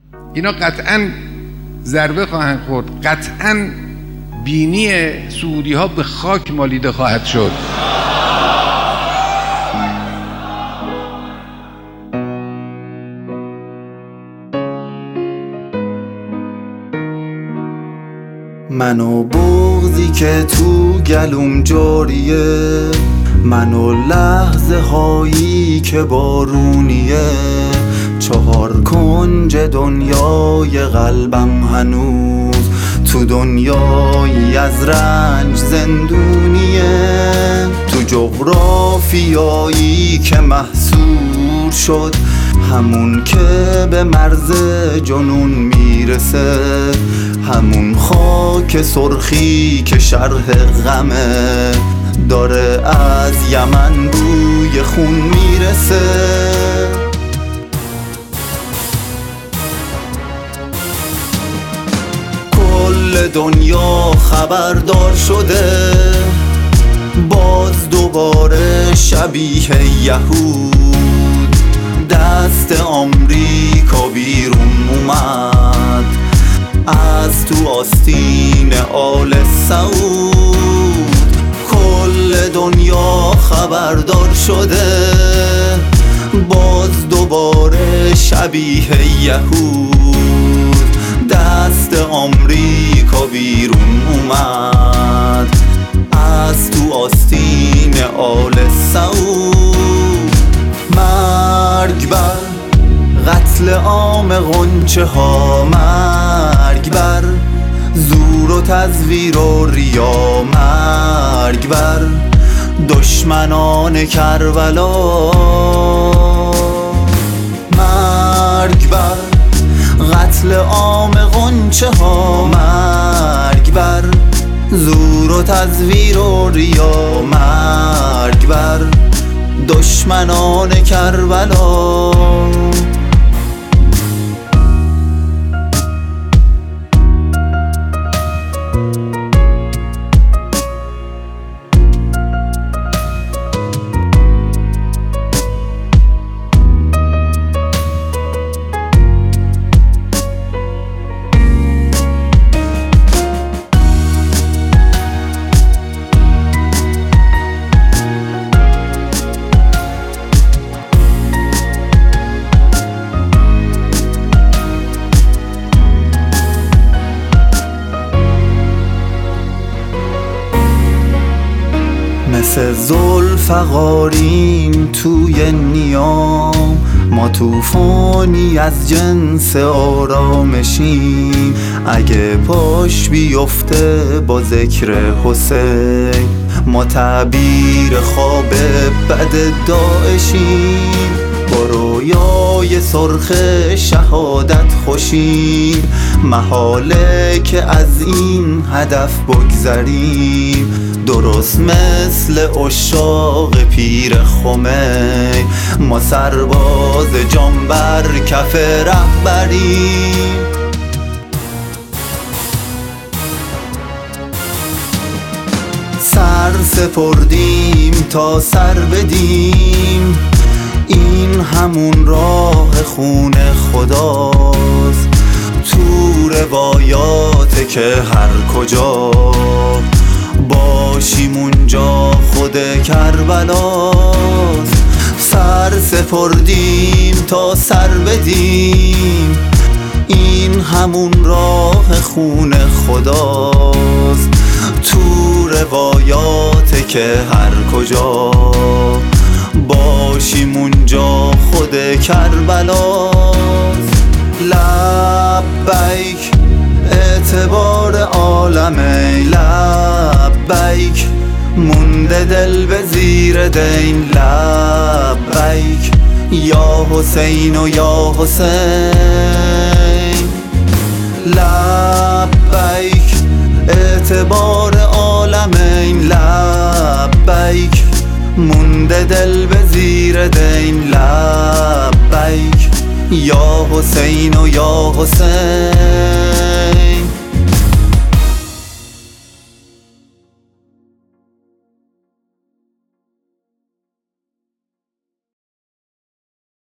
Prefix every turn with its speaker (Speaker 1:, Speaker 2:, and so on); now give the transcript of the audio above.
Speaker 1: اینا قطعاً ضربه خواهند خورد، قطعاً بینی سعودی ها به خاک مالیده خواهد شد.
Speaker 2: من و بغضی که تو گلوم جاریه، من و لحظه هایی که بارونیه، 4 کنج دنیای قلبم هنوز تو دنیایی از رنج زندونیه، تو جغرافیایی که محصور شد، همون که به مرز جنون میرسه، همون خاک سرخی که شرح غمه، داره از یمن بوی خون میرسه. کل دنیا خبردار شده، باز دوباره شبیه یهود دست آمریکا بیرون اومد از تو آستین آل سعود. کل دنیا خبردار شده، باز دوباره شبیه یهود دست آمریکا بیرون اومد از تو آستین آل سعود. مرگ بر قتل عام غنچه ها، مرگ بر زور و تزویر و ریا، مرگ بر دشمنان کربلا، مرگ بر قتل عام غنچه ها، مرگ بر زور و تزویر و ریا، مرگ بر دشمنان کربلا. مثل ذوالفقاریم توی نیام، ما طوفانی از جنس آرامشیم، اگه پاش بیفته با ذکر حسین، ما تعبیر خواب بد داعشیم، با رویای سرخ شهادت خوشیم، محاله که از این هدف بگذریم، درست مثل عشاق پیر خمینی، ما سرباز جان بر کف رهبریم. سر سپردیم تا سر بدیم، این همون راه خون خداست، تو روایاته که هر کجا باشیم اونجا خود کربلاست. سر سپردیم تا سر بدیم، این همون راه خون خداست، تو روایاته که هر کجا باشیم اونجا خود کربلاست. لبیک اعتبار عالمه، لبیک مونده دل به زیر دین، لبیک یا حسین و یا حسین، لبیک اعتبار عالمین، لبیک مونده دل به زیر دین، لبیک یا حسین و یا حسین.